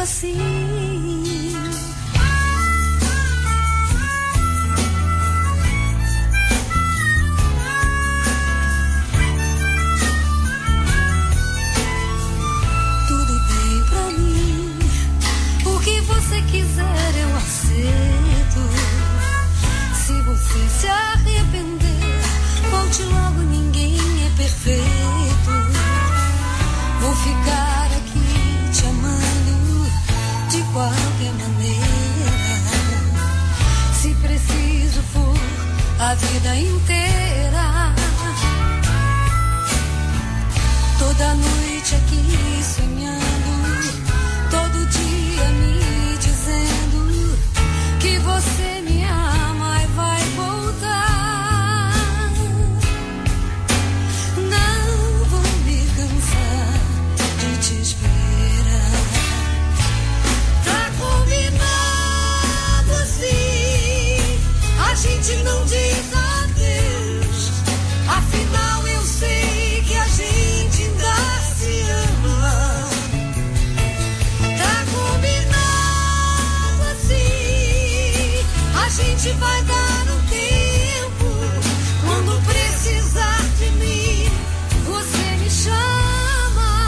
assim. Tudo bem pra mim, o que você quiser eu aceito. Se você se arrepender, volte logo, ninguém é perfeito. Vou ficar aqui te amando de qualquer maneira. Se preciso for a vida inteira. Toda noite aqui sonhando, todo dia me dizendo que você me ama e vai voltar. Não vou me cansar de te esperar. Tá combinado assim, a gente não diz adeus. Afinal eu sei que a gente ainda se ama. Tá combinado assim, a gente vai dar um tempo. Quando precisar de mim, você me chama.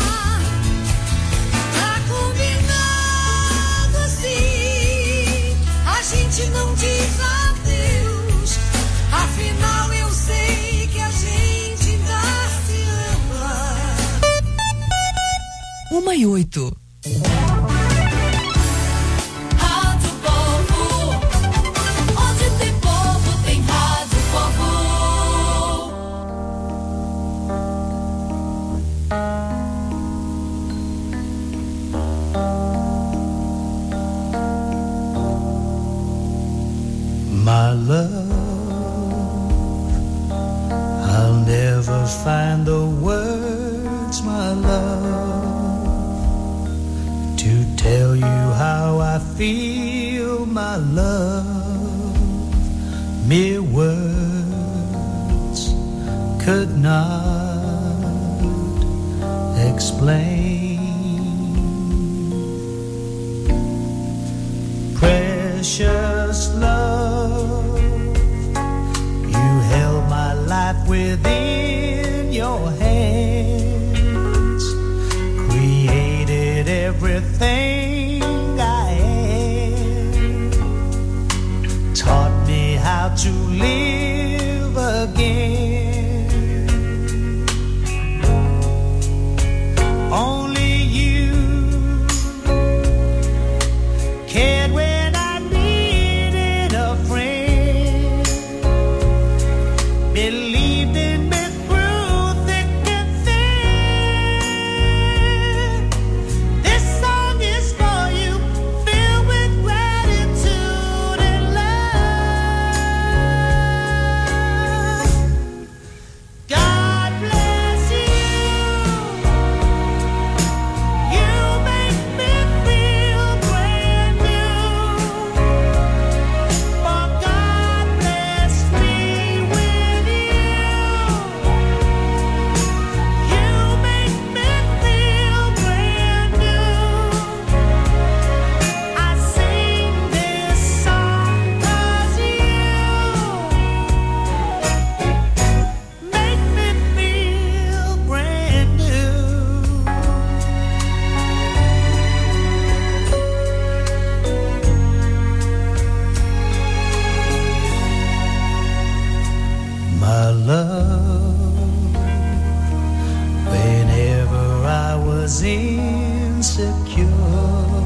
Tá combinado assim, a gente não diz adeus. Afinal eu sei que a gente ainda se ama. 1:08. Rádio Povo, onde tem povo, tem Rádio Povo. My love, I'll never find the words, my love, to tell you how I feel, my love. Mere words could not explain. Precious love, you held my life within your hands, created everything I am, taught me how to live again. Only you cared when I needed a friend, believed in me through thick and thin. This song is for you, filled with gratitude and love. God bless you. You make me feel brand new. For God blessed me with you. You make me feel brand new. I sing this song 'cause you make me feel brand new. My love, whenever I was insecure,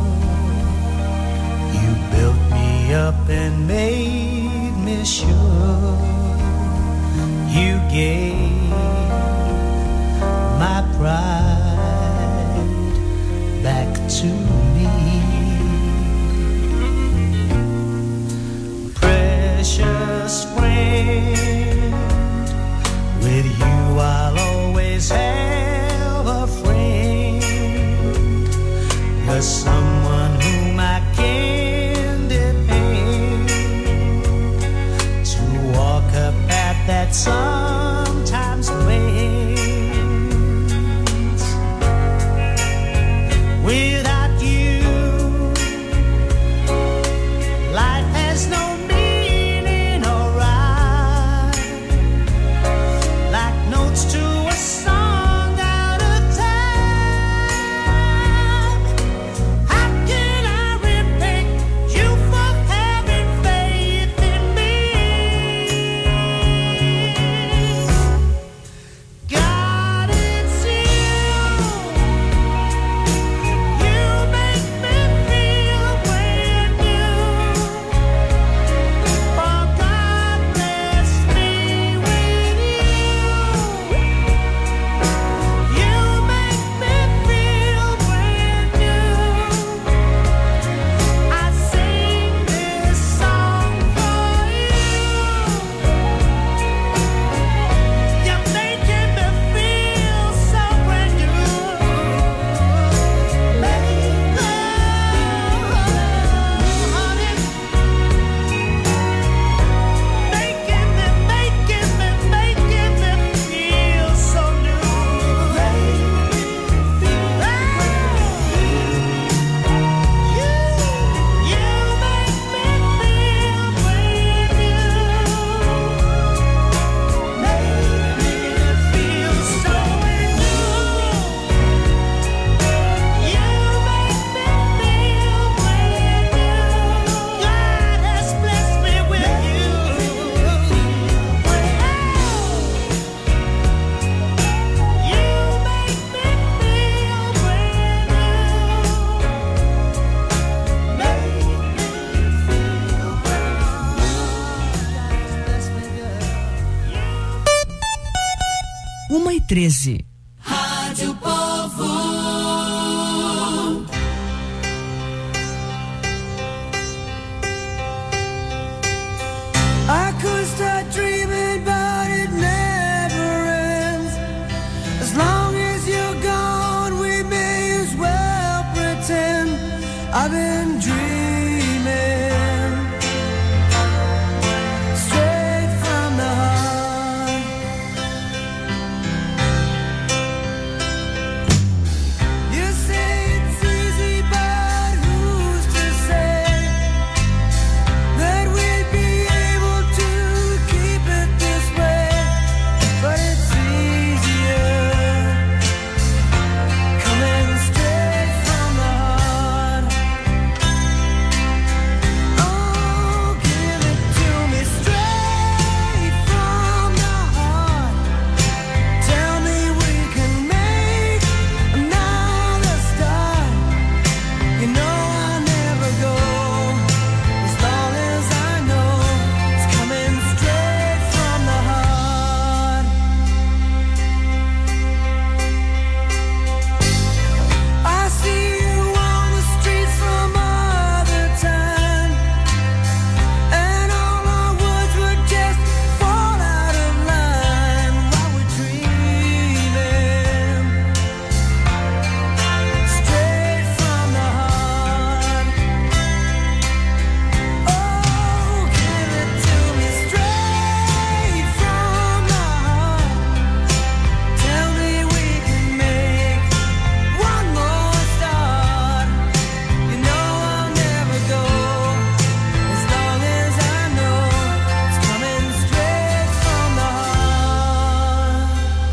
you built me up and made me sure. You gave my pride back to me. Precious friend, with you I'll always have a friend. You're someone whom I can depend to walk a path that sometimes bends. Without you 13. Rádio Povo. I could start dreaming, but it never ends. As long as you're gone, we may as well pretend I've been dreaming. Straight from the heart. You say it's easy, but who's to say that we'd be able to keep it this way? But it's easier coming straight from the heart. Oh, give it to me straight from the heart. Tell me we can make another start. You know I'll never go as long as I know it's coming straight from the heart. I see you on the street some other time, and all our words would just fall out of line while we're dreaming straight from the heart. Oh, give it to me straight from the heart. Tell me we can make one more start. You know I'll never go as long as I know it's coming straight from the heart.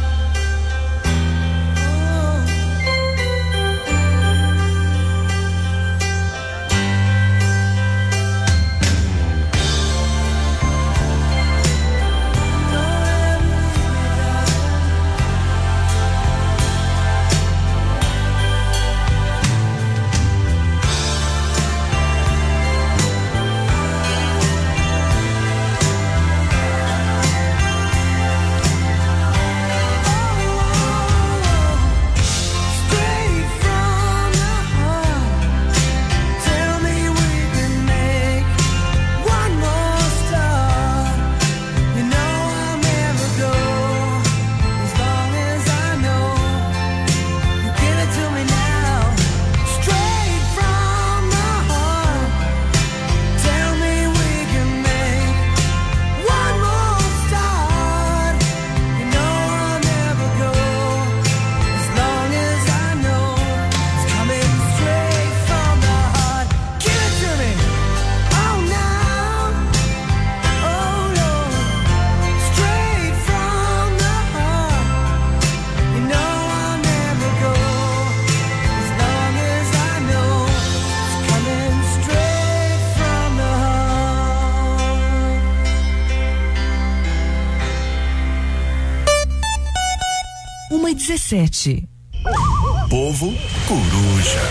Straight from the heart. Tell me we can make one more start. You know I'll never go as long as I know. You give it to me now. Straight from the heart. Tell me we can make one more start. You know I'll never go as long as I know it's coming straight from the heart. Give it to me. Oh, now. Oh, Lord. Straight from the heart. You know I'll never go as long as I know it's coming straight from the heart. 1:17. Povo Coruja.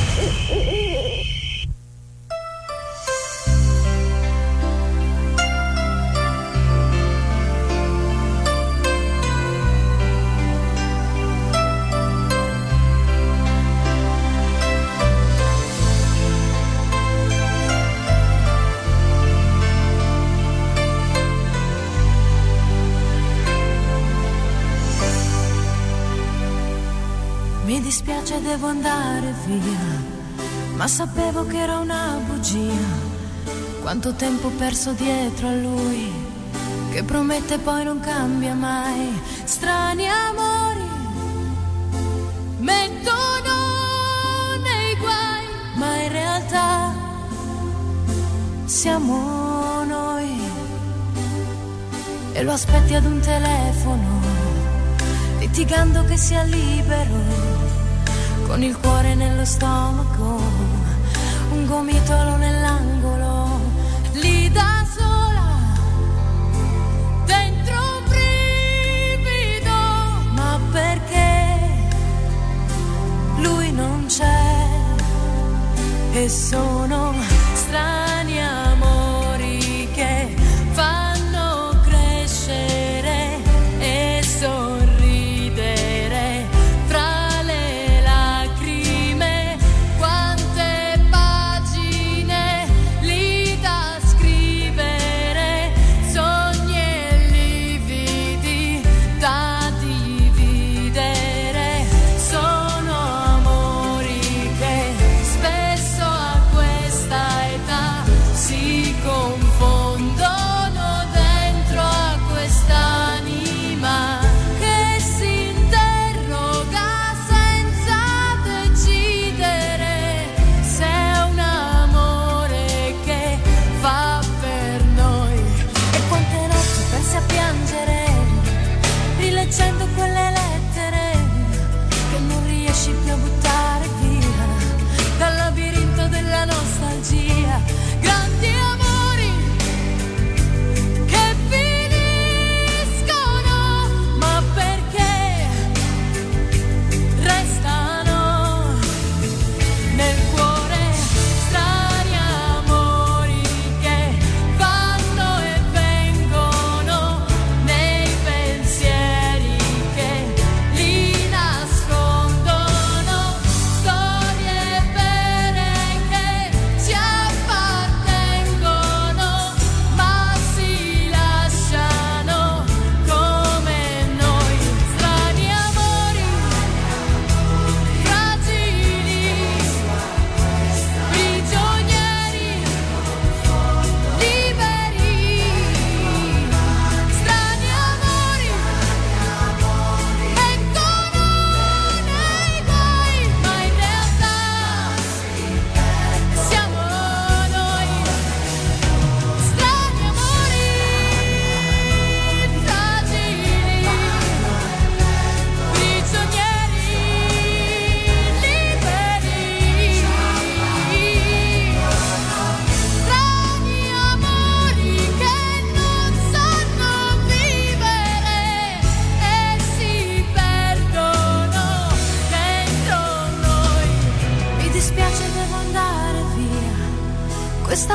Mi dispiace, devo andare via, ma sapevo che era una bugia. Quanto tempo perso dietro a lui, che promette poi non cambia mai. Strani amori mettono nei guai, ma in realtà siamo noi. E lo aspetti ad un telefono, litigando che sia libero, con il cuore nello stomaco, un gomitolo nell'angolo, lì da sola, dentro un brivido, ma perché lui non c'è e sono strani amori che fanno crescere e sorridere.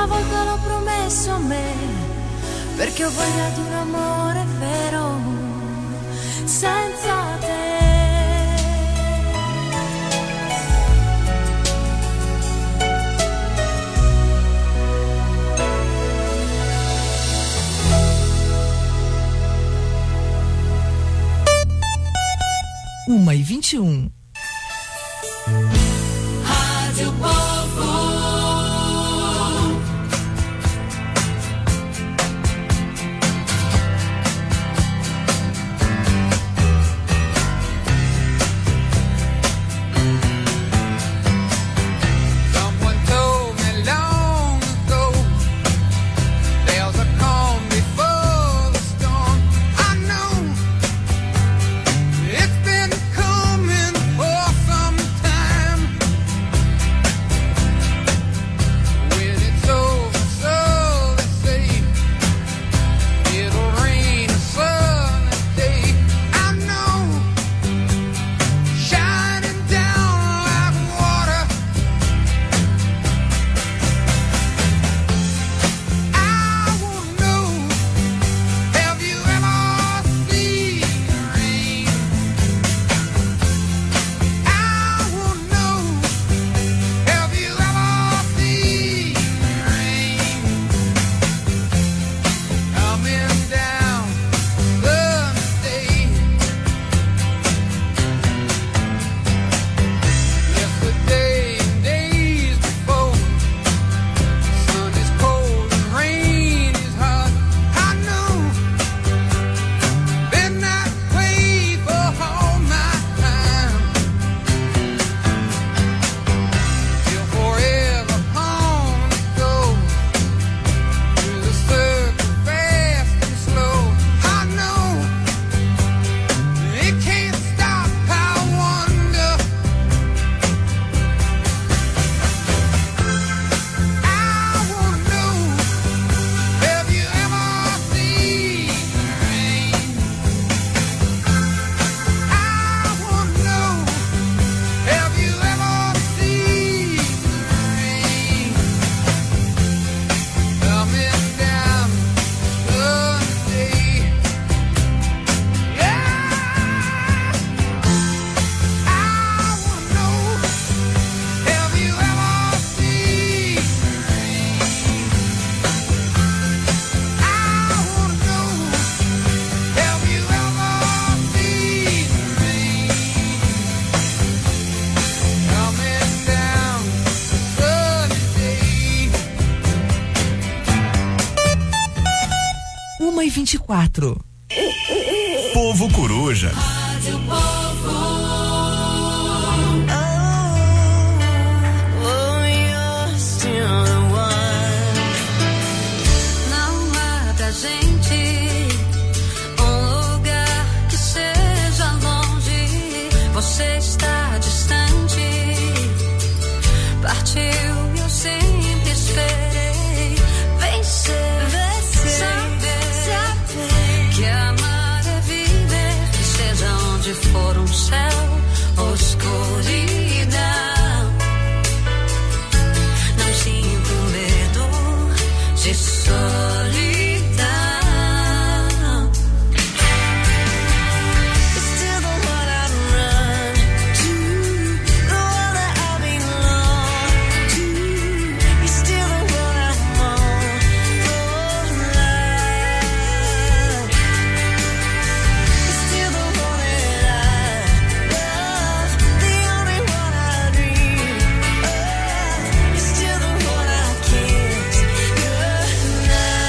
volta l'ho promesso a me, perché ho voglia di un amore vero senza te. Uma e 21. Rádio Povo. Uma e 24. Povo Coruja. Rádio Povo. Não há pra gente um lugar que seja longe. Você está distante, partiu e eu sempre esperei vencer. Saber que amar é viver, que seja onde for um céu ou escuridão. Não sinto medo de solidão. It's still the one I run to, the one that I belong to. It's still the one I want for life. It's still the one that I love, the only one I dream of. It's still the one I kiss goodnight.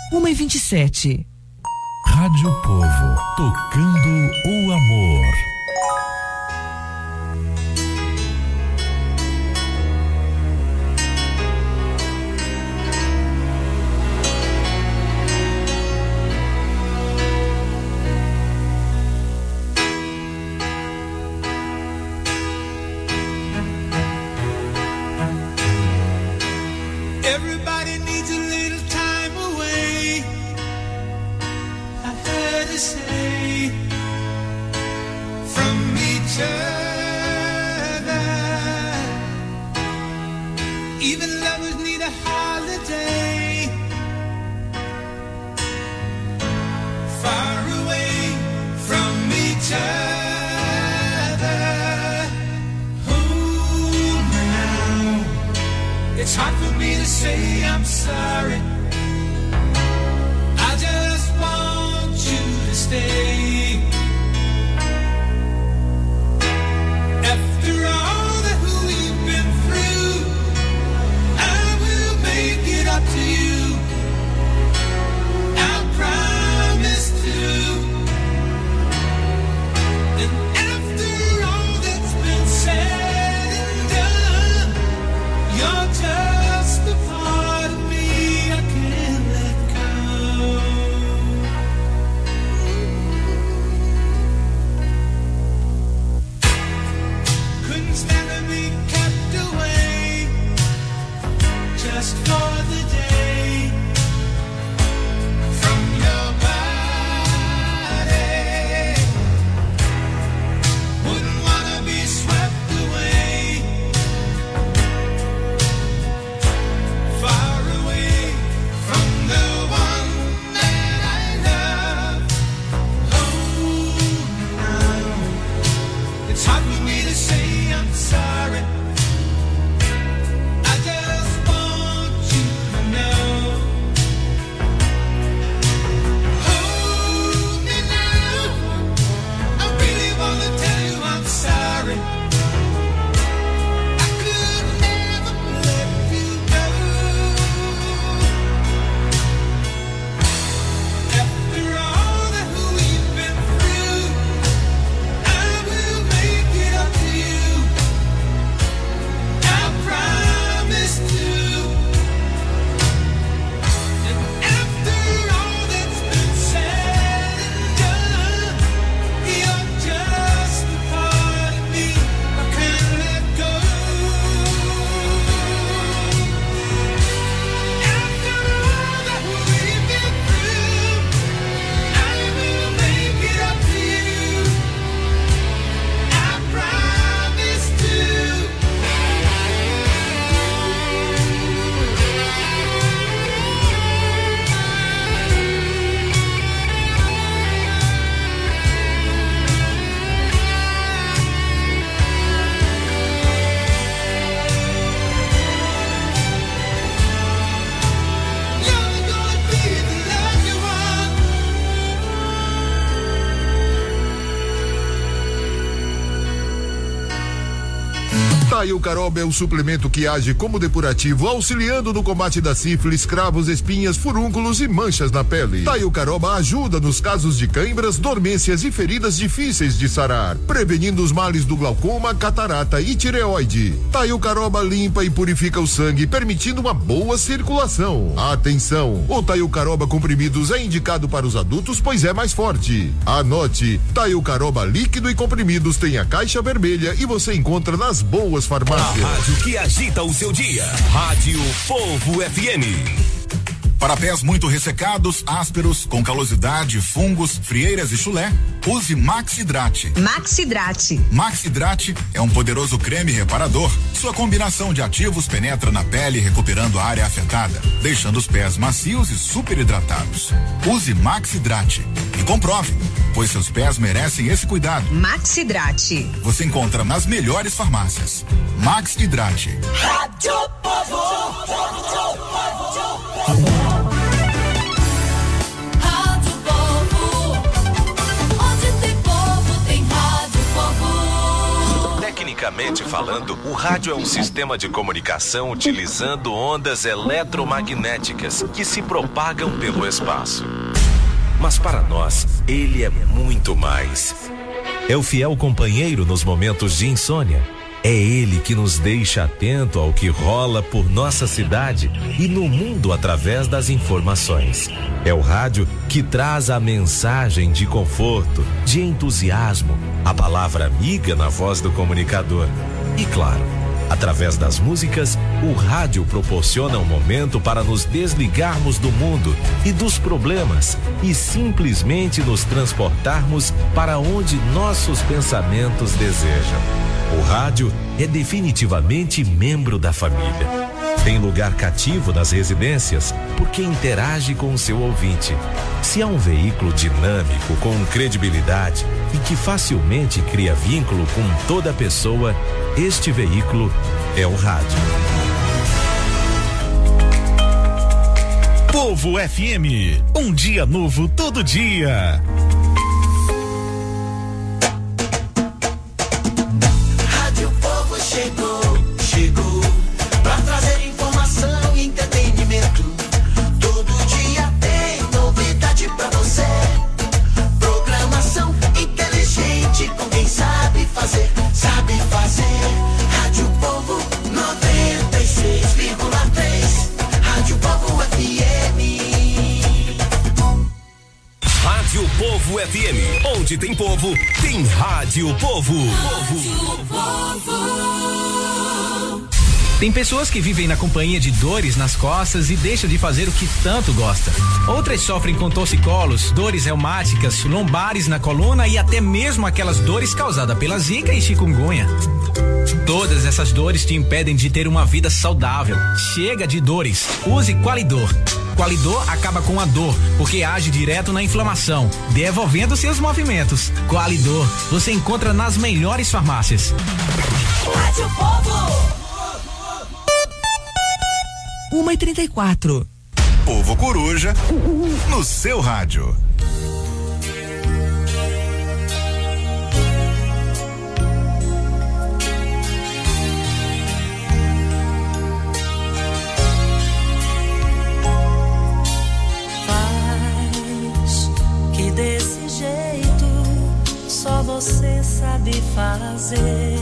1h27. Rádio Povo, tocando o amor. Everybody needs a little time away. I heard you say from each other. Even lovers need a holiday. Far away from each other. Oh, now it's hard for me to say I'm sorry. I just want you to stay. After all that we've been through, I will make it up to you. I promise to. And after all that's been said and done, you're just a part of me I can't let go. Couldn't stand to be kept away just for the day from your body. Wouldn't wanna be swept away. Far away from the one that I love. Oh, now it's hard for me to say I'm sorry. I just want you to know. Hold me now. I really wanna tell you I'm sorry. I could never let you go. After all that we've been through, I will make it up to you. I promise to. And after all that's been said and done, you're just a part of me I can't let go. After all that we've been through, I will make it up to you. I promise to. You're gonna be the love you want. Taio Caroba é o suplemento que age como depurativo, auxiliando no combate da sífilis, cravos, espinhas, furúnculos e manchas na pele. Taio Caroba ajuda nos casos de cãibras, dormências e feridas difíceis de sarar, prevenindo os males do glaucoma, catarata e tireoide. Taio Caroba limpa e purifica o sangue, permitindo uma boa circulação. Atenção! O Taio Caroba comprimidos é indicado para os adultos, pois é mais forte. Anote: Taio Caroba líquido e comprimidos tem a caixa vermelha e você encontra nas boas A farmácias. rádio que agita o seu dia. Rádio Povo FM. Para pés muito ressecados, ásperos, com calosidade, fungos, frieiras e chulé, use Maxidrate. Maxidrate. Maxidrate é um poderoso creme reparador. Sua combinação de ativos penetra na pele, recuperando a área afetada, deixando os pés macios e super hidratados. Use Maxidrate e comprove, pois seus pés merecem esse cuidado. Maxidrate. Você encontra nas melhores farmácias. Maxidrate. Rádio Povo. Rádio Povo. Onde tem povo, tem Rádio Povo. Tecnicamente tecnicamente falando, o rádio é um sistema de comunicação utilizando ondas eletromagnéticas que se propagam pelo espaço. Mas para nós, ele é muito mais. É o fiel companheiro nos momentos de insônia. É ele que nos deixa atento ao que rola por nossa cidade e no mundo através das informações. É o rádio que traz a mensagem de conforto, de entusiasmo, a palavra amiga na voz do comunicador. E claro, através das músicas, o rádio proporciona um momento para nos desligarmos do mundo e dos problemas e simplesmente nos transportarmos para onde nossos pensamentos desejam. O rádio é definitivamente membro da família. Tem lugar cativo nas residências porque interage com o seu ouvinte. Se é um veículo dinâmico, com credibilidade e que facilmente cria vínculo com toda pessoa, este veículo é o rádio. Povo FM, um dia novo todo dia. Rádio Povo chegou pra trazer informação e entretenimento. Todo dia tem novidade pra você. Programação inteligente com quem sabe fazer. Rádio Povo 96,3. Rádio Povo FM. Rádio Povo FM, onde tem povo, tem Rádio Povo. Tem pessoas que vivem na companhia de dores nas costas e deixam de fazer o que tanto gosta. Outras sofrem com torcicolos, dores reumáticas, lombares na coluna e até mesmo aquelas dores causadas pela zika e chikungunya. Todas essas dores te impedem de ter uma vida saudável. Chega de dores. Use Qualidor. Qualidor acaba com a dor, porque age direto na inflamação, devolvendo seus movimentos. Qualidor, você encontra nas melhores farmácias. Rádio Povo. 1h34. Povo Coruja, no seu rádio. Faz que desse jeito só você sabe fazer.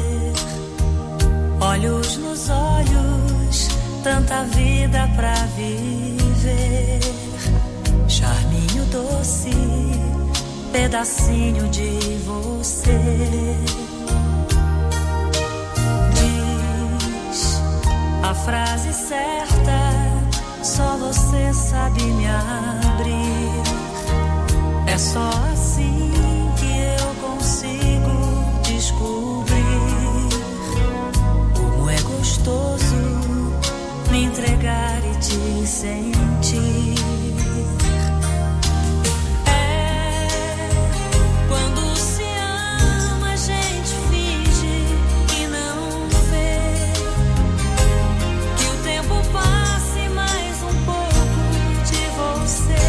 Olhos nos olhos, tanta vida pra viver. Charminho doce, pedacinho de você. Diz a frase certa, só você sabe me abrir. É só assim que eu consigo descobrir como é gostoso me entregar e te sentir. É quando se ama, a gente finge que não vê, que o tempo passe mais um pouco de você.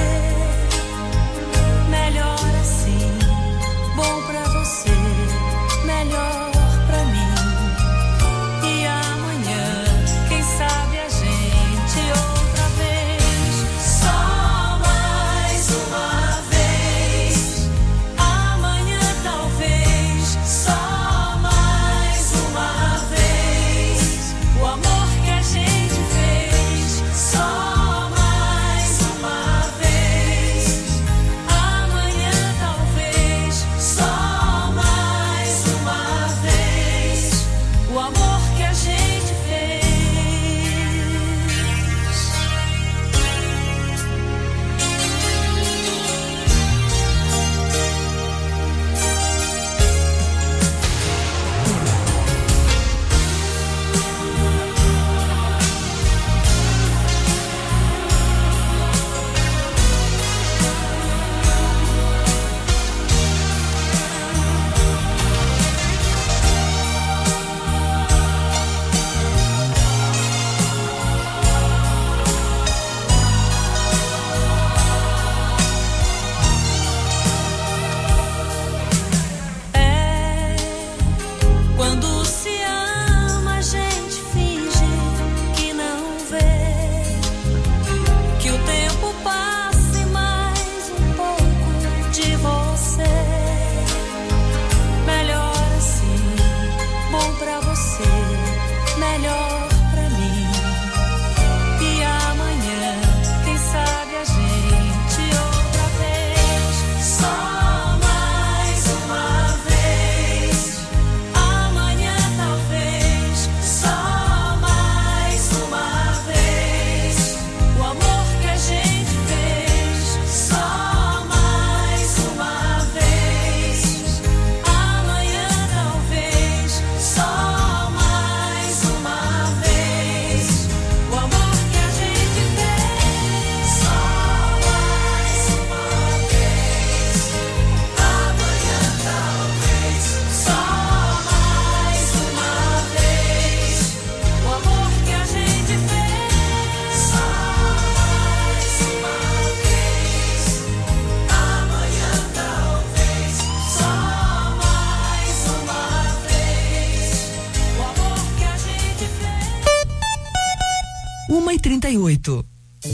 1h48.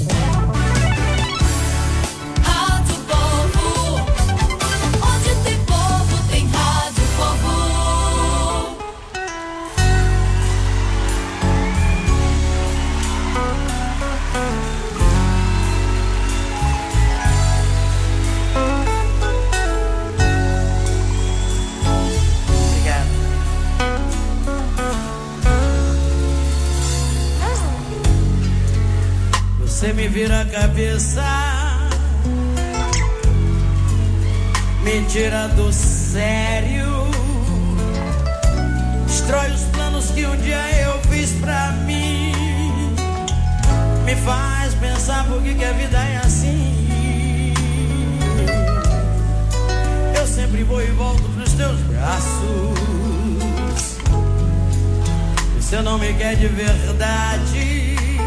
Rádio Povo. Onde tem povo, tem Rádio Povo. Você me vira a cabeça, me tira do sério, destrói os planos que um dia eu fiz pra mim, me faz pensar por que a vida é assim. Eu sempre vou e volto pros teus braços. Você não me quer de verdade.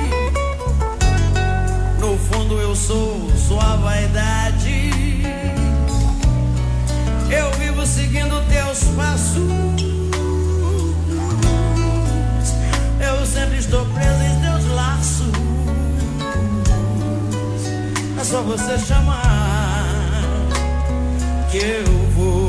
No fundo eu sou sua vaidade. Eu vivo seguindo teus passos. Eu sempre estou preso em teus laços. É só você chamar que eu vou.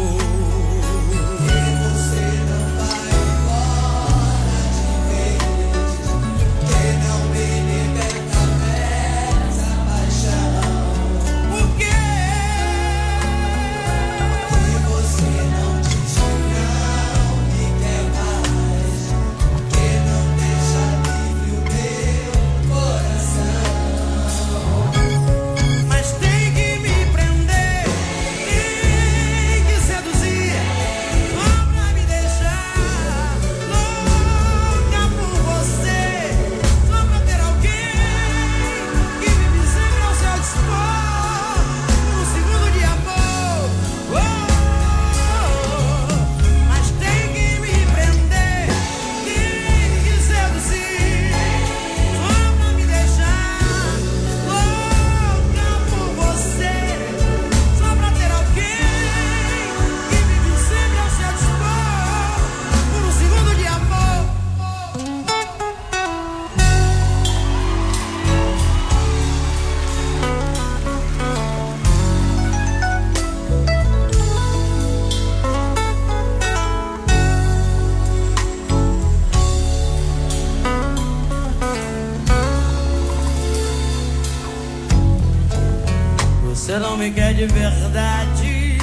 Você não me quer de verdade.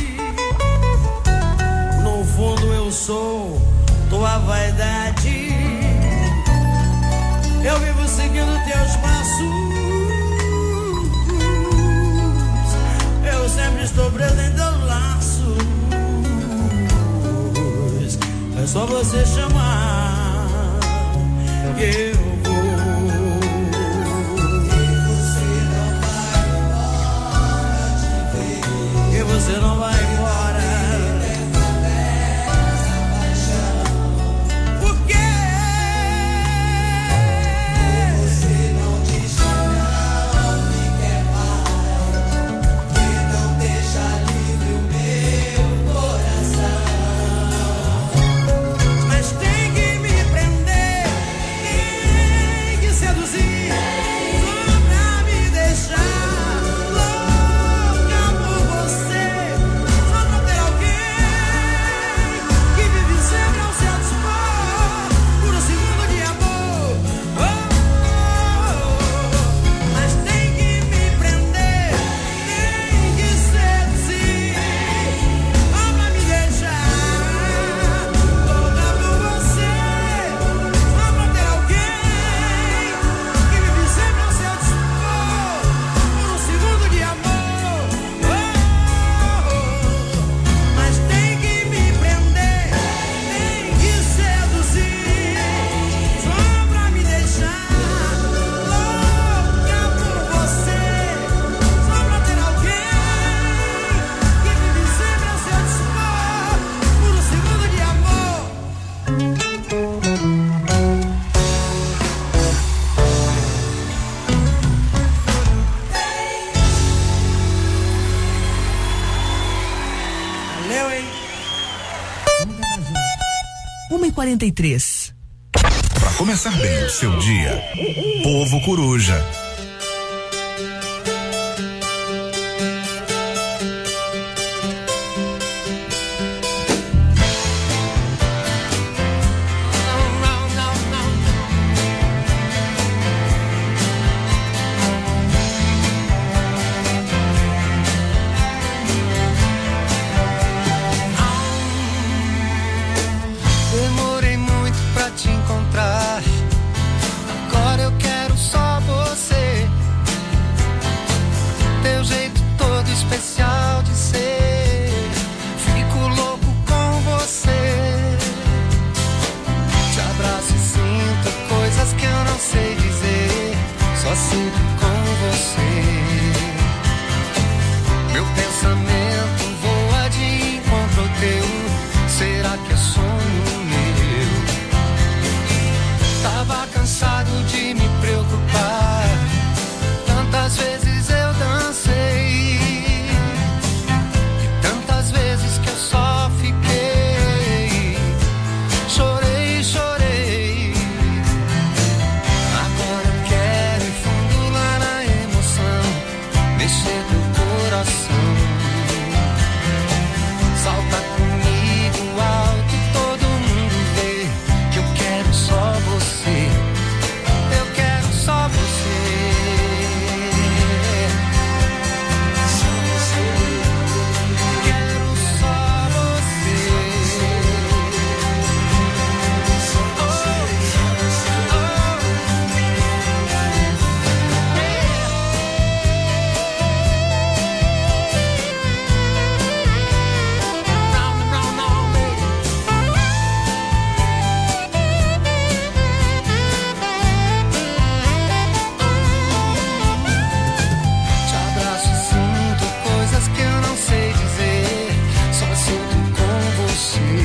No fundo eu sou tua vaidade. Eu vivo seguindo teus passos. Eu sempre estou preso em teus laços. É só você chamar que eu vou. Você não vai embora. Por quê? Você não diz que não me quer mais, que não deixa livre o meu coração. Mas tem que me prender, tem que seduzir, só pra me deixar. Valeu, hein? 1h43. Para começar bem o seu dia. Povo Coruja. Demorei muito pra te encontrar. Agora eu quero só você. Teu jeito todo especial de ser. Fico louco com você. Te abraço e sinto coisas que eu não sei dizer. Só sinto com você. Meu pensamento voa de encontro ao teu. Será que é sonho meu? Tava cansado de me preocupar. Tantas vezes eu dancei. E tantas vezes que eu só fiquei. Chorei, chorei. Agora eu quero ir fundo lá na emoção. Mexer teu coração. Salta comigo alto, todo mundo vê que eu quero só você. Eu quero só você. Só você. Quero só você. Só você. Te abraço e sinto coisas que eu não sei dizer. Só sinto com você.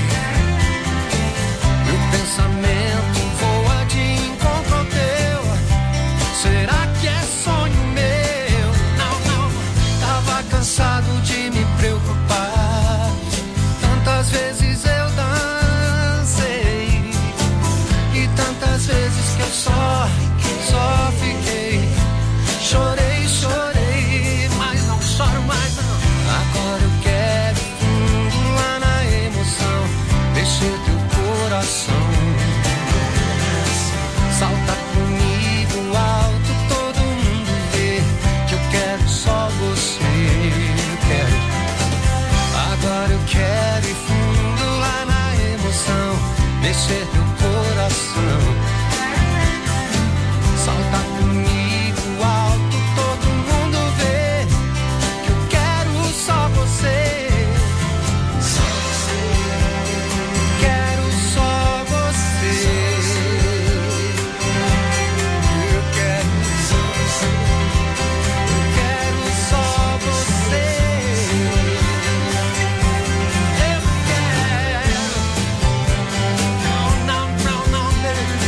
Meu pensamento voa de encontro ao teu. Será que é sonho meu? Não, não. Tava cansado de me preocupar. Tantas vezes eu dancei. E tantas vezes que eu só fiquei. Chorei, chorei, mas não choro mais não. Agora eu quero fundo lá na emoção. Mexer teu coração. Salta comigo alto, todo mundo vê que eu quero só você. Eu quero. Agora eu quero ir fundo lá na emoção. Mexer teu coração. Salta comigo alto, todo mundo vê que eu quero só você. Só você. Quero só você. Eu quero só você. Eu quero só você. Eu quero. Não, não, não, não, baby.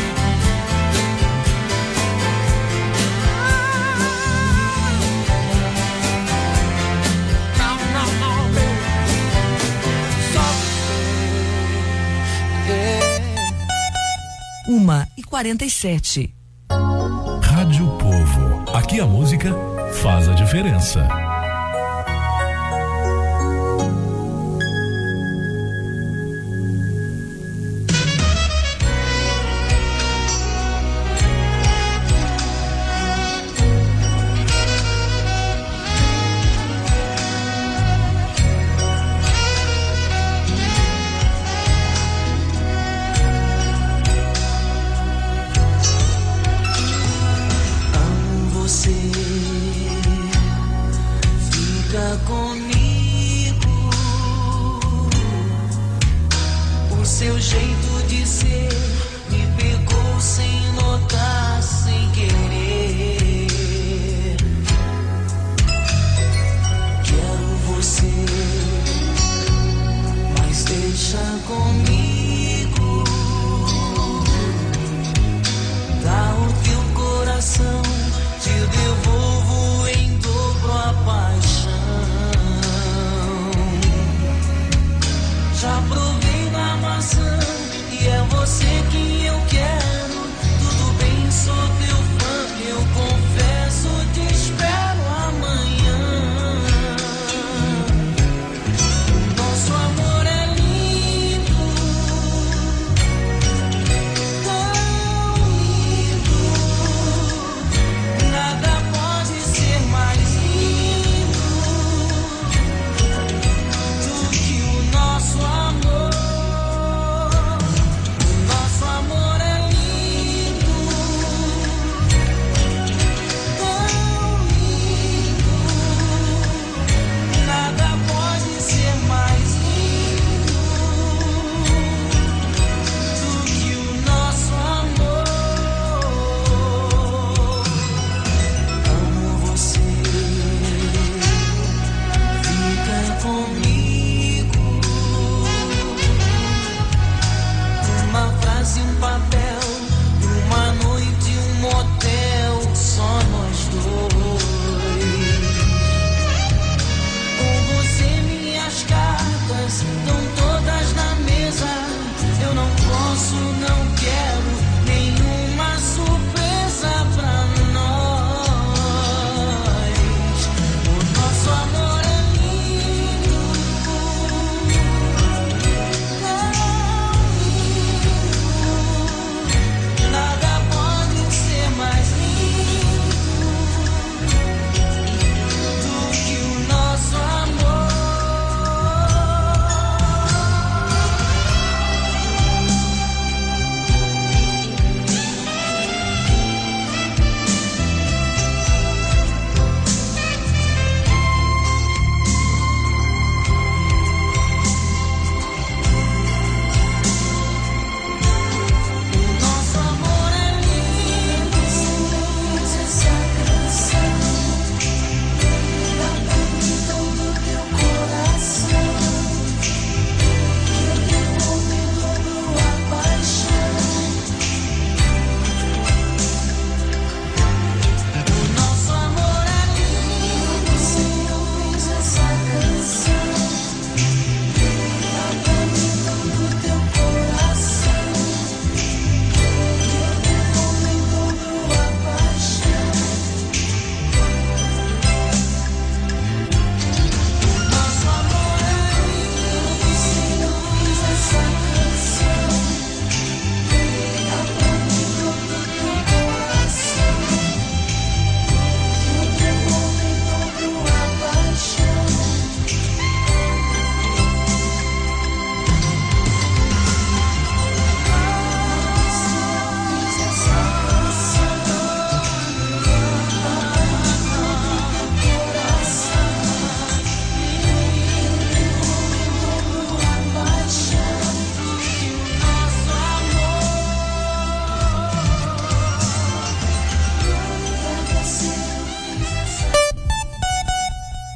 Não, não, não, baby. Só você. 1h47. Rádio Povo. Aqui a música faz a diferença. Amo você. Fica comigo. O seu jeito de ser me pegou sem notar, sem querer. Quero você, mas deixa comigo. Dá o teu coração, te devolvo em dobro a paixão. Já provei da maçã e é você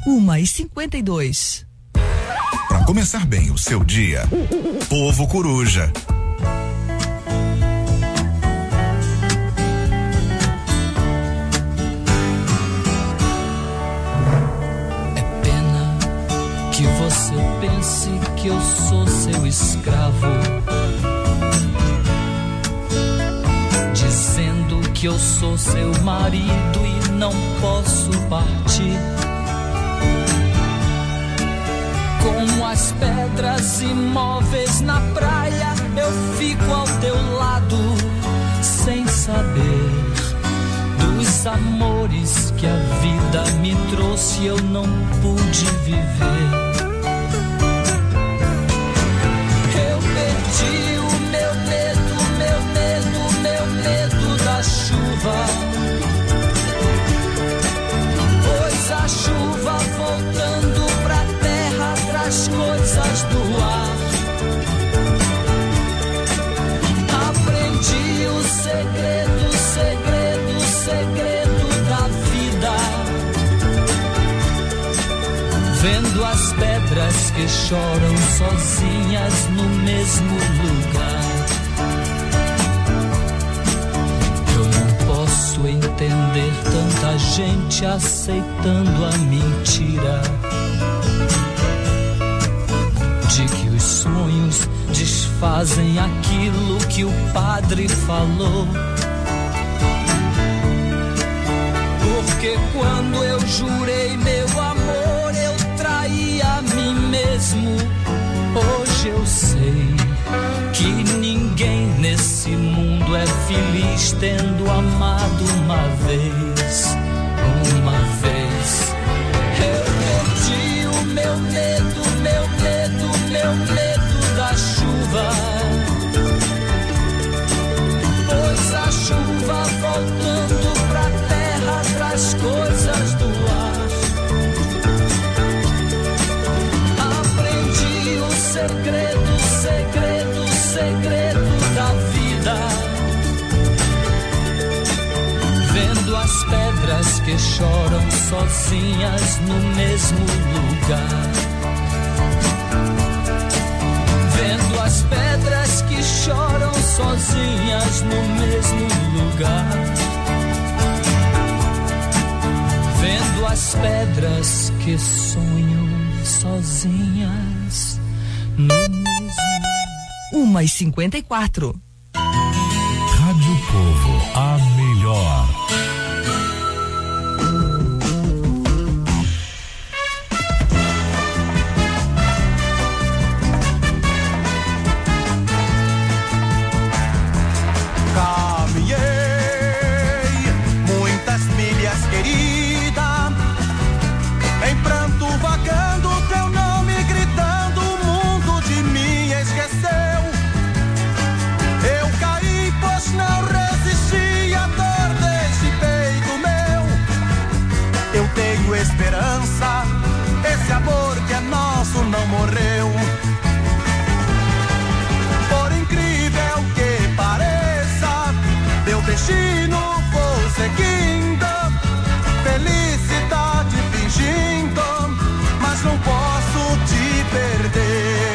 1h52. Para começar bem o seu dia, Povo Coruja. É pena que você pense que eu sou seu escravo, dizendo que eu sou seu marido e não posso partir. Como as pedras imóveis na praia, eu fico ao teu lado, sem saber dos amores que a vida me trouxe, eu não pude viver. Eu perdi o meu medo da chuva, pois a chuva voltando pra terra traz coisas do ar. Aprendi o segredo da vida, vendo as pedras que choram sozinhas no mesmo lugar. Eu não posso entender tanta gente aceitando a mentira de que os sonhos desfazem aquilo que o padre falou. Porque quando eu jurei meu amor, eu traí a mim mesmo. Hoje eu sei que ninguém nesse mundo é feliz tendo amado uma vez. Uma vez. Eu perdi o meu medo da chuva, pois a chuva voltando pra terra traz coisas do ar. Aprendi o segredo da vida, vendo as pedras que choram sozinhas no mesmo lugar. Vendo as pedras que choram sozinhas no mesmo lugar. Vendo as pedras que sonham sozinhas no mesmo. 1h54. Rádio Povo, a melhor. Esperança, esse amor que é nosso não morreu. Por incrível que pareça, meu destino vou seguindo, felicidade fingindo, mas não posso te perder.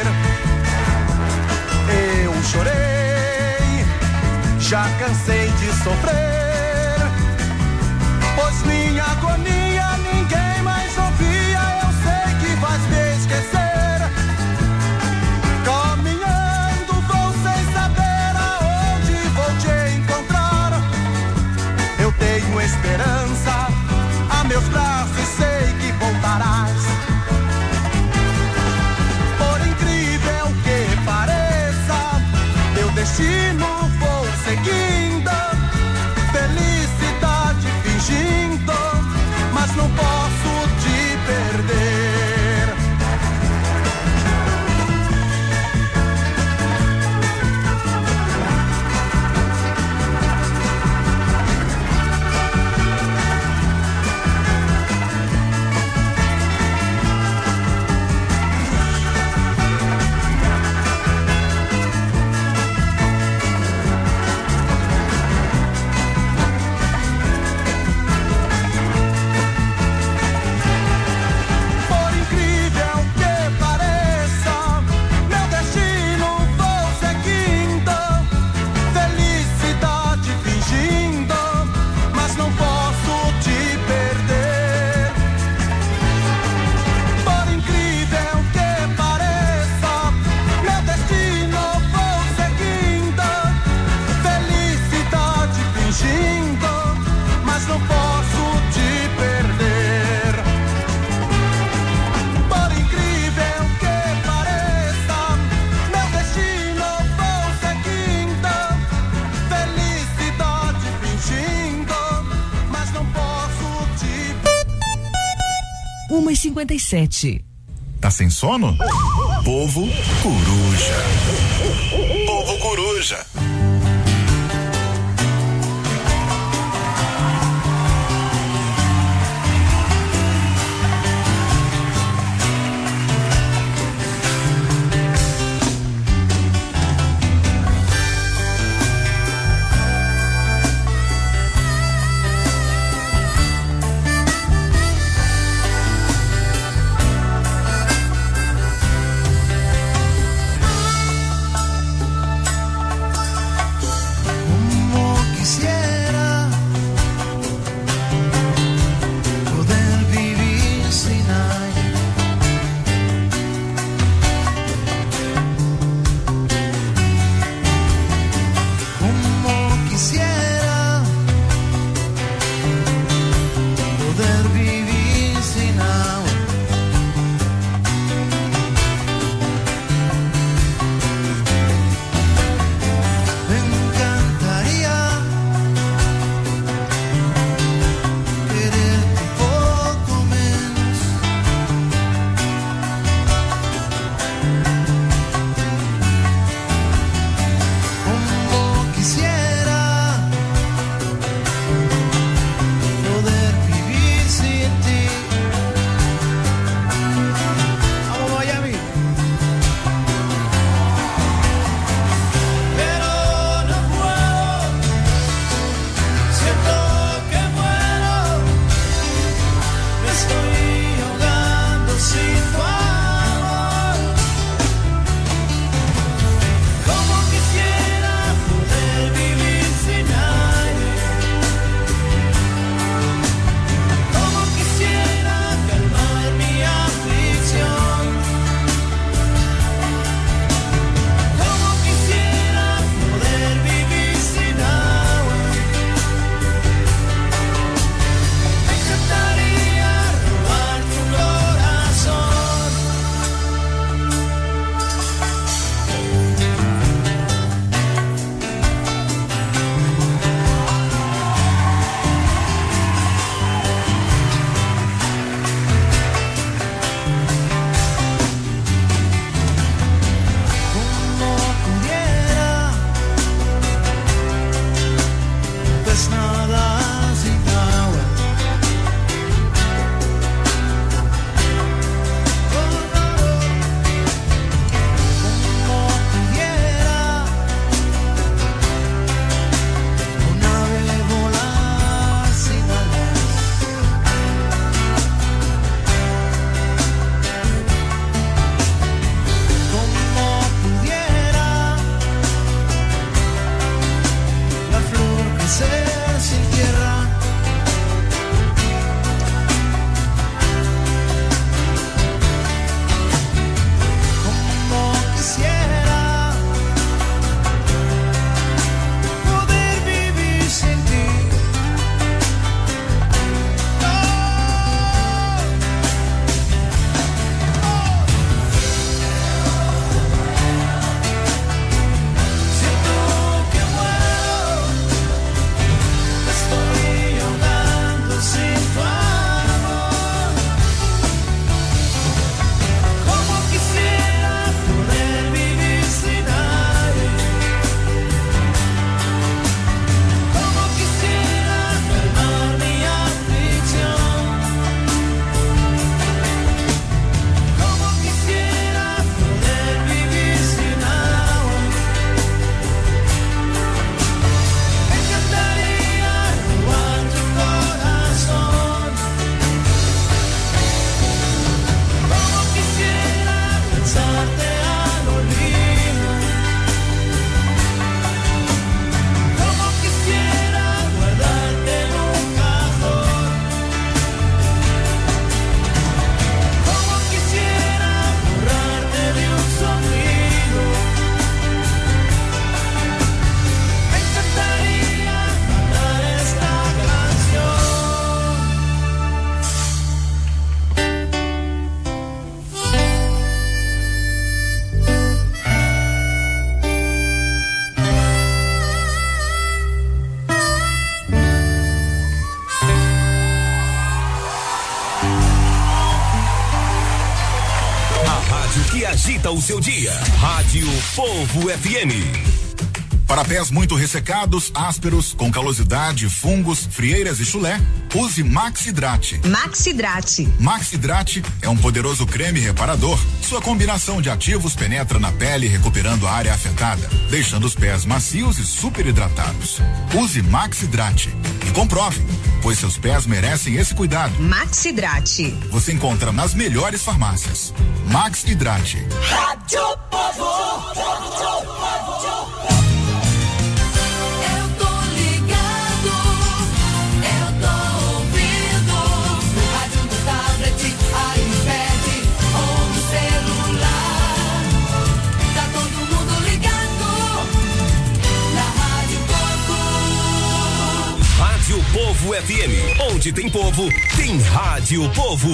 Eu chorei, já cansei de sofrer, pois minha agonia ninguém mais ouvia. Eu sei que faz me esquecer. Caminhando vou sem saber aonde vou te encontrar. Eu tenho esperança a meus braços, sei que voltarás. Por incrível que pareça, meu destino vou seguindo, felicidade fingindo, mas 1h57. Tá sem sono? Povo Coruja. Povo Coruja. que agita o seu dia. Rádio Povo FM. Para pés muito ressecados, ásperos, com calosidade, fungos, frieiras e chulé, use Maxidrate. Maxidrate. Maxidrate é um poderoso creme reparador. Sua combinação de ativos penetra na pele, recuperando a área afetada, deixando os pés macios e super hidratados. Use Maxidrate e comprove, pois seus pés merecem esse cuidado. Maxidrate. Você encontra nas melhores farmácias. Maxidrate. Rádio Povo. Rádio Povo FM, onde tem povo, tem Rádio Povo.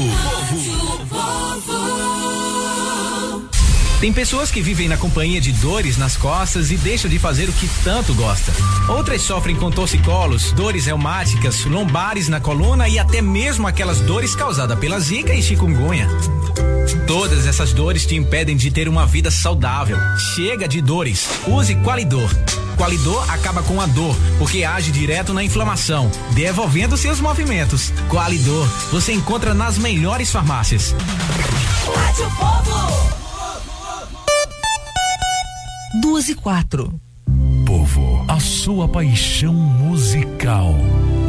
Tem pessoas que vivem na companhia de dores nas costas e deixam de fazer o que tanto gosta. Outras sofrem com torcicolos, dores reumáticas, lombares na coluna e até mesmo aquelas dores causadas pela zika e chikungunya. Todas essas dores te impedem de ter uma vida saudável. Chega de dores. Use Qualidor. Qualidor acaba com a dor, porque age direto na inflamação, devolvendo seus movimentos. Qualidor, você encontra nas melhores farmácias. Rádio Povo. 2:04. Povo, a sua paixão musical.